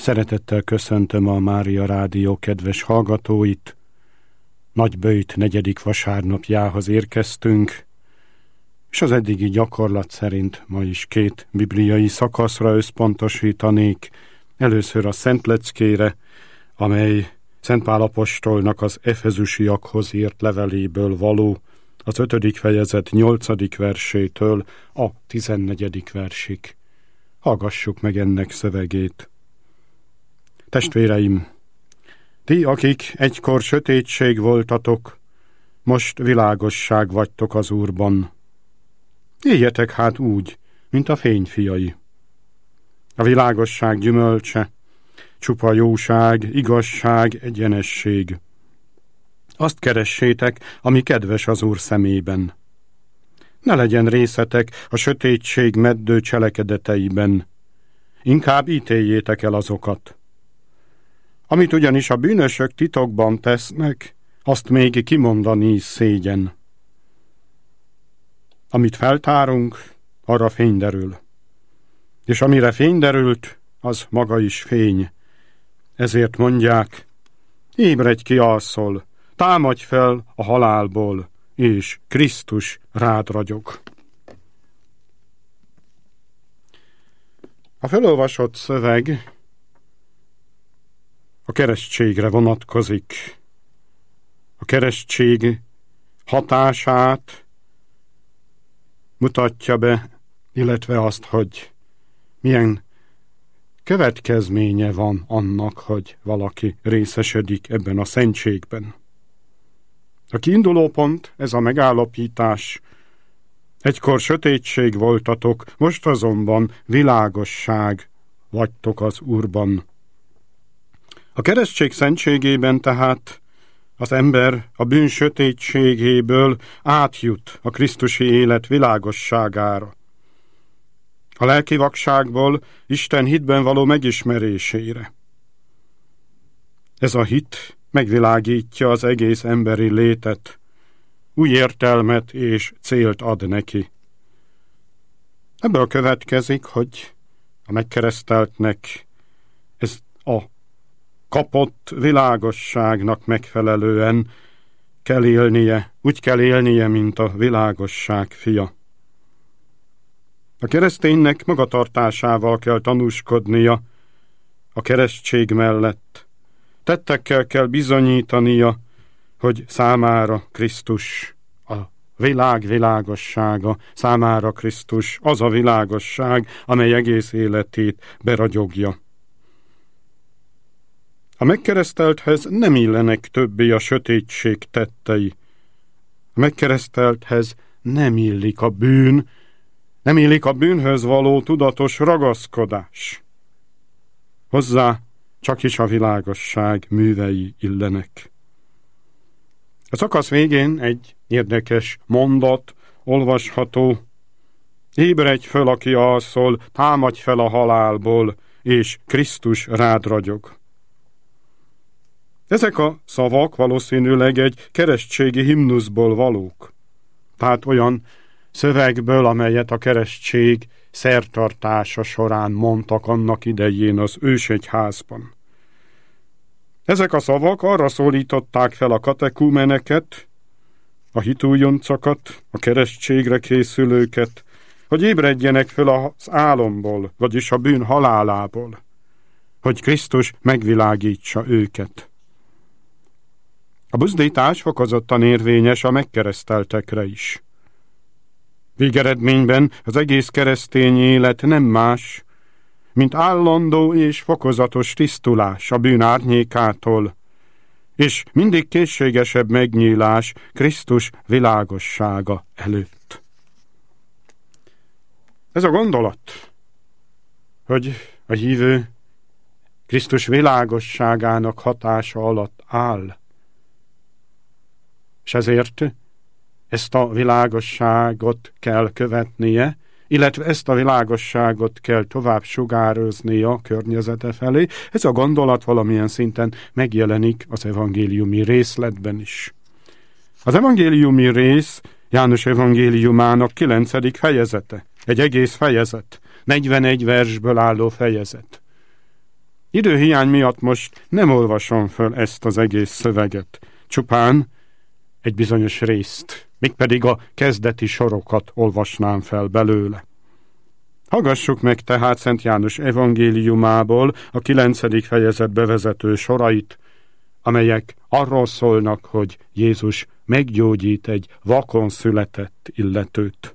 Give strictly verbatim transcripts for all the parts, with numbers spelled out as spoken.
Szeretettel köszöntöm a Mária Rádió kedves hallgatóit. Nagyböjt negyedik vasárnapjához érkeztünk, és az eddigi gyakorlat szerint ma is két bibliai szakaszra összpontosítanék. Először a Szentleckére, amely Szent Pál apostolnak az efezusiakhoz írt leveléből való, az ötödik fejezet nyolcadik versétől a tizennegyedik versig. Hallgassuk meg ennek szövegét. Testvéreim, ti, akik egykor sötétség voltatok, most világosság vagytok az Úrban. Éljetek hát úgy, mint a fényfiai. A világosság gyümölcse, csupa jóság, igazság, egyenesség. Azt keressétek, ami kedves az Úr szemében. Ne legyen részetek a sötétség meddő cselekedeteiben, inkább ítéljétek el azokat. Amit ugyanis a bűnösök titokban tesznek, azt még kimondani is szégyen. Amit feltárunk, arra fény derül. És amire fény derült, az maga is fény. Ezért mondják, ébredj ki alszol, támadj fel a halálból, és Krisztus rád ragyog. A felolvasott szöveg a keresztségre vonatkozik. A keresztség hatását mutatja be, illetve azt, hogy milyen következménye van annak, hogy valaki részesedik ebben a szentségben. A kiindulópont, ez a megállapítás. Egykor sötétség voltatok, most azonban világosság vagytok az Úrban. A keresztség szentségében tehát az ember a bűn sötétségéből átjut a krisztusi élet világosságára. A lelki vakságból Isten hitben való megismerésére. Ez a hit megvilágítja az egész emberi létet, új értelmet és célt ad neki. Ebből következik, hogy a megkereszteltnek ez a kapott világosságnak megfelelően kell élnie, úgy kell élnie, mint a világosság fia. A kereszténynek magatartásával kell tanúskodnia a keresztség mellett. Tettekkel kell bizonyítania, hogy számára Krisztus a világ világossága, számára Krisztus az a világosság, amely egész életét beragyogja. A megkeresztelthez nem illenek többé a sötétség tettei. A megkeresztelthez nem illik a bűn, nem illik a bűnhöz való tudatos ragaszkodás. Hozzá csak is a világosság művei illenek. A szakasz végén egy érdekes mondat olvasható. Ébredj föl, aki alszol, támadj fel a halálból, és Krisztus rád ragyog. Ezek a szavak valószínűleg egy keresztségi himnuszból valók. Tehát olyan szövegből, amelyet a keresztség szertartása során mondtak annak idején az ősegyházban. Ezek a szavak arra szólították fel a katekumeneket, a hitújoncokat, a keresztségre készülőket, hogy ébredjenek föl az álomból, vagyis a bűn halálából, hogy Krisztus megvilágítsa őket. A buzdítás fokozottan érvényes a megkereszteltekre is. Végeredményben az egész keresztény élet nem más, mint állandó és fokozatos tisztulás a bűn árnyékától, és mindig készségesebb megnyílás Krisztus világossága előtt. Ez a gondolat, hogy a hívő Krisztus világosságának hatása alatt áll, és ezért ezt a világosságot kell követnie, illetve ezt a világosságot kell tovább sugároznia a környezete felé. Ez a gondolat valamilyen szinten megjelenik az evangéliumi részletben is. Az evangéliumi rész János evangéliumának kilencedik fejezete. Egy egész fejezet. negyvenegy versből álló fejezet. Időhiány miatt most nem olvasom föl ezt az egész szöveget, csupán egy bizonyos részt, mégpedig a kezdeti sorokat olvasnám fel belőle. Hallgassuk meg tehát Szent János evangéliumából a kilencedik fejezet bevezető sorait, amelyek arról szólnak, hogy Jézus meggyógyít egy vakon született illetőt.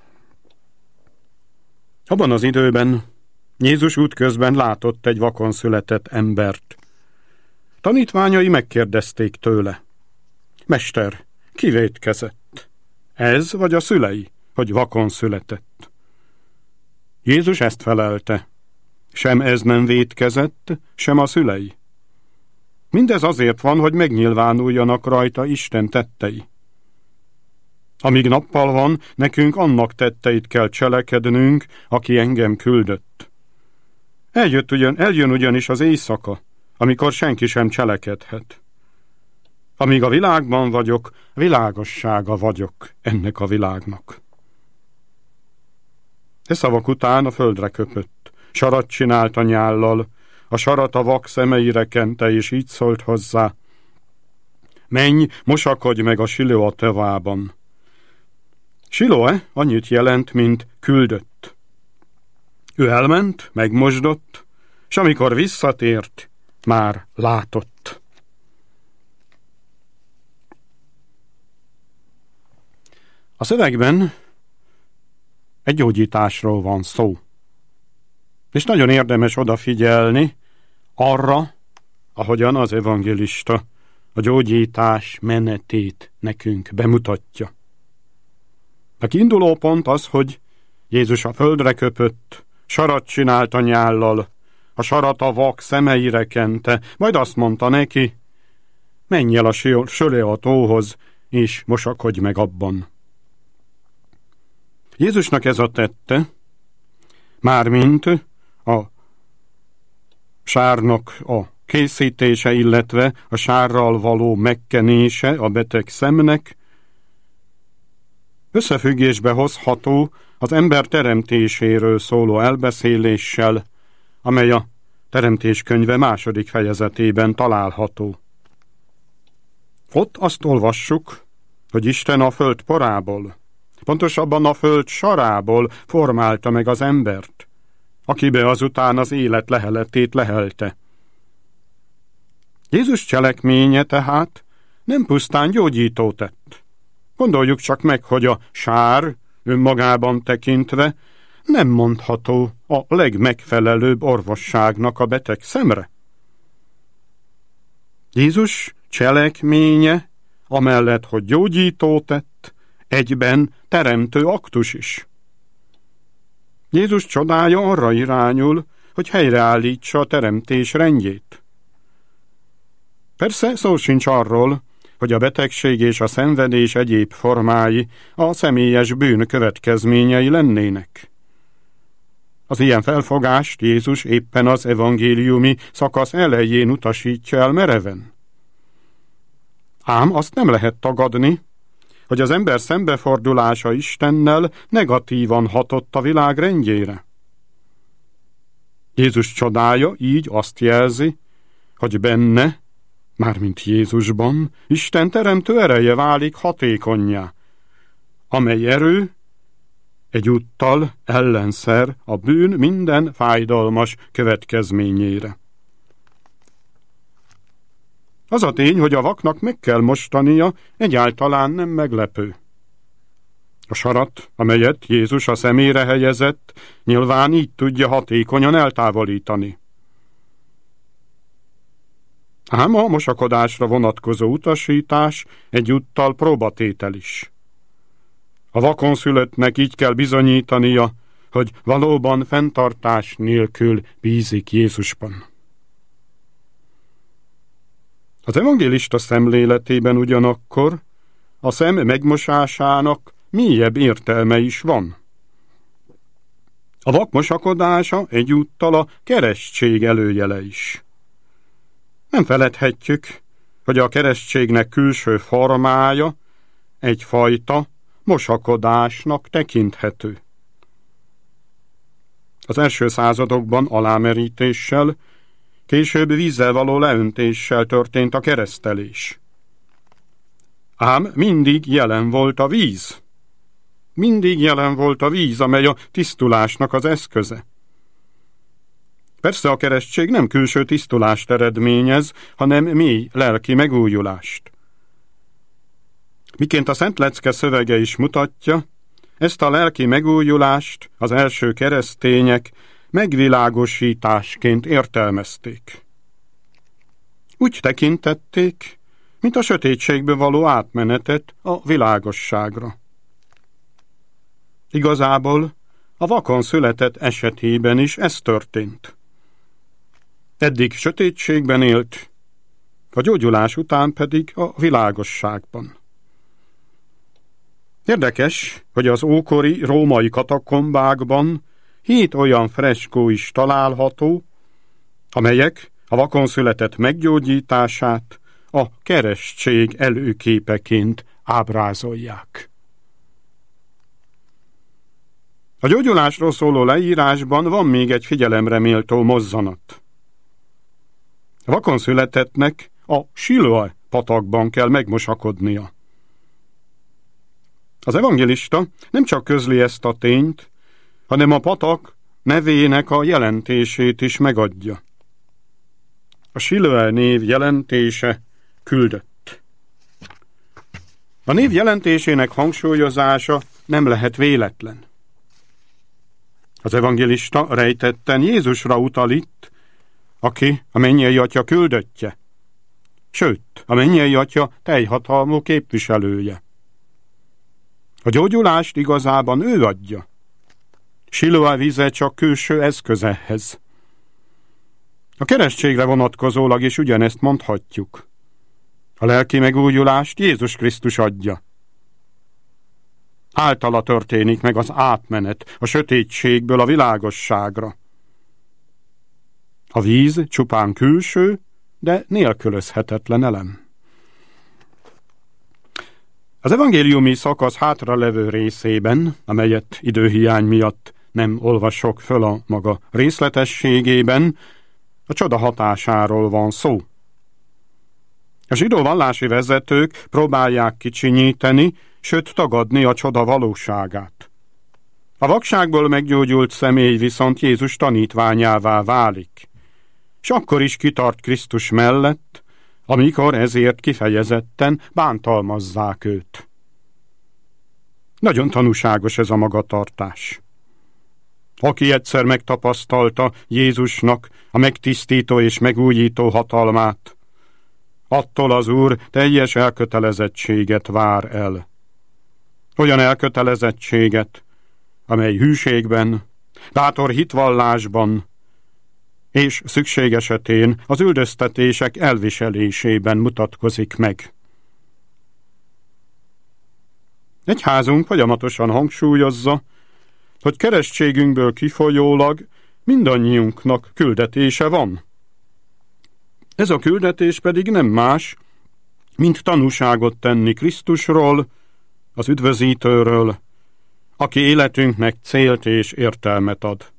Abban az időben Jézus útközben látott egy vakon született embert. Tanítványai megkérdezték tőle: Mester, ki vétkezett? Ez vagy a szülei, hogy vakon született? Jézus ezt felelte: sem ez nem vétkezett, sem a szülei. Mindez azért van, hogy megnyilvánuljanak rajta Isten tettei. Amíg nappal van, nekünk annak tetteit kell cselekednünk, aki engem küldött. Eljött ugyan, eljön ugyanis az éjszaka, amikor senki sem cselekedhet. Amíg a világban vagyok, világossága vagyok ennek a világnak. E szavak után a földre köpött, sarat csinált a nyállal, a sarat a vak szemeire kente, és így szólt hozzá: menj, mosakodj meg a Siloa tavában. Siloe annyit jelent, mint küldött. Ő elment, megmosdott, és amikor visszatért, már látott. A szövegben egy gyógyításról van szó. És nagyon érdemes odafigyelni arra, ahogyan az evangélista a gyógyítás menetét nekünk bemutatja. A kiinduló pont az, hogy Jézus a földre köpött, sarat csinált a nyállal, a sarat a vak szemeire kente, majd azt mondta neki: menj el a Siloa tóhoz, és mosakodj meg abban. Jézusnak ez a tette, mármint a sárnak a készítése, illetve a sárral való megkenése a beteg szemnek, összefüggésbe hozható az ember teremtéséről szóló elbeszéléssel, amely a Teremtés könyve második fejezetében található. Ott azt olvassuk, hogy Isten a föld porából, pontosabban a föld sarából formálta meg az embert, akibe azután az élet leheletét lehelte. Jézus cselekménye tehát nem pusztán gyógyító tett. Gondoljuk csak meg, hogy a sár önmagában tekintve nem mondható a legmegfelelőbb orvosságnak a beteg szemre. Jézus cselekménye, amellett, hogy gyógyító tett, egyben teremtő aktus is. Jézus csodája arra irányul, hogy helyreállítsa a teremtés rendjét. Persze szó sincs arról, hogy a betegség és a szenvedés egyéb formái a személyes bűn következményei lennének. Az ilyen felfogást Jézus éppen az evangéliumi szakasz elején utasítja el mereven. Ám azt nem lehet tagadni, hogy az ember szembefordulása Istennel negatívan hatott a világ rendjére. Jézus csodája így azt jelzi, hogy benne, mármint Jézusban, Isten teremtő ereje válik hatékonnyá, amely erő egyúttal ellenszer a bűn minden fájdalmas következményére. Az a tény, hogy a vaknak meg kell mostania, egyáltalán nem meglepő. A sarat, amelyet Jézus a szemére helyezett, nyilván így tudja hatékonyan eltávolítani. Ám a mosakodásra vonatkozó utasítás egyúttal próbatétel is. A vakon szülöttnek így kell bizonyítania, hogy valóban fenntartás nélkül bízik Jézusban. Az evangélista szemléletében ugyanakkor a szem megmosásának mélyebb értelme is van. A vak mosakodása egyúttal a keresztség előjele is. Nem feledhetjük, hogy a keresztségnek külső formája egyfajta mosakodásnak tekinthető. Az első századokban alámerítéssel Később vízzel való leöntéssel történt a keresztelés. Ám mindig jelen volt a víz. Mindig jelen volt a víz, amely a tisztulásnak az eszköze. Persze a keresztség nem külső tisztulást eredményez, hanem mély lelki megújulást. Miként a Szent Lecke szövege is mutatja, ezt a lelki megújulást az első keresztények megvilágosításként értelmezték. Úgy tekintették, mint a sötétségből való átmenetet a világosságra. Igazából a vakon született esetében is ez történt. Eddig sötétségben élt, a gyógyulás után pedig a világosságban. Érdekes, hogy az ókori római katakombákban hét olyan freskó is található, amelyek a vakon született meggyógyítását a keresztség előképeként ábrázolják. A gyógyulásról szóló leírásban van még egy figyelemre méltó mozzanat. A vakon születettnek a Siloé patakban kell megmosakodnia. Az evangélista nem csak közli ezt a tényt, hanem a patak nevének a jelentését is megadja. A Siloé név jelentése küldött. A név jelentésének hangsúlyozása nem lehet véletlen. Az evangélista rejtetten Jézusra utal itt, aki a mennyei Atya küldöttje, sőt, a mennyei Atya teljhatalmú képviselője. A gyógyulást igazában ő adja. Siloé víze csak külső eszköz ehhez. A keresztségre vonatkozólag is ugyanezt mondhatjuk. A lelki megújulást Jézus Krisztus adja. Általa történik meg az átmenet a sötétségből a világosságra. A víz csupán külső, de nélkülözhetetlen elem. Az evangéliumi szakasz hátralevő részében, amelyet időhiány miatt nem olvasok föl a maga részletességében, a csoda hatásáról van szó. A zsidó vallási vezetők próbálják kicsinyíteni, sőt tagadni a csoda valóságát. A vakságból meggyógyult személy viszont Jézus tanítványává válik, és akkor is kitart Krisztus mellett, amikor ezért kifejezetten bántalmazzák őt. Nagyon tanúságos ez a magatartás. Aki egyszer megtapasztalta Jézusnak a megtisztító és megújító hatalmát, attól az Úr teljes elkötelezettséget vár el. Olyan elkötelezettséget, amely hűségben, bátor hitvallásban és szükség esetén az üldöztetések elviselésében mutatkozik meg. Egyházunk folyamatosan hangsúlyozza, hogy keresztségünkből kifolyólag mindannyiunknak küldetése van. Ez a küldetés pedig nem más, mint tanúságot tenni Krisztusról, az üdvözítőről, aki életünknek célt és értelmet ad.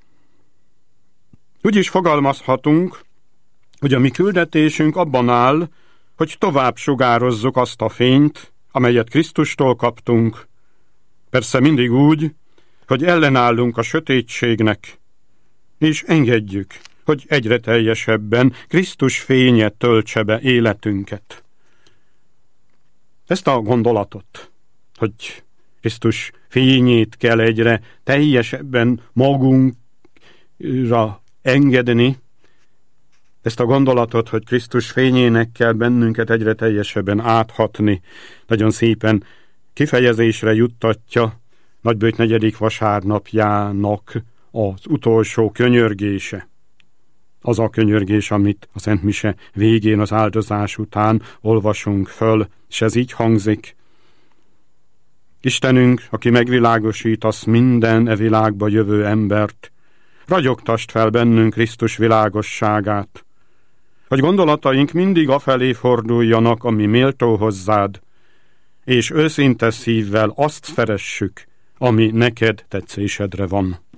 Úgy is fogalmazhatunk, hogy a mi küldetésünk abban áll, hogy tovább sugározzuk azt a fényt, amelyet Krisztustól kaptunk, persze mindig úgy, hogy ellenállunk a sötétségnek, és engedjük, hogy egyre teljesebben Krisztus fénye töltse be életünket. Ezt a gondolatot, hogy Krisztus fényét kell egyre teljesebben magunkra engedni, ezt a gondolatot, hogy Krisztus fényének kell bennünket egyre teljesebben áthatni, nagyon szépen kifejezésre juttatja Nagybőjt negyedik vasárnapjának az utolsó könyörgése. Az a könyörgés, amit a Szent Mise végén az áldozás után olvasunk föl, és ez így hangzik. Istenünk, aki megvilágosítasz minden e világba jövő embert, ragyogtasd fel bennünk Krisztus világosságát, hogy gondolataink mindig afelé forduljanak, ami méltó hozzád, és őszinte szívvel azt szeressük, ami neked tetszésedre van.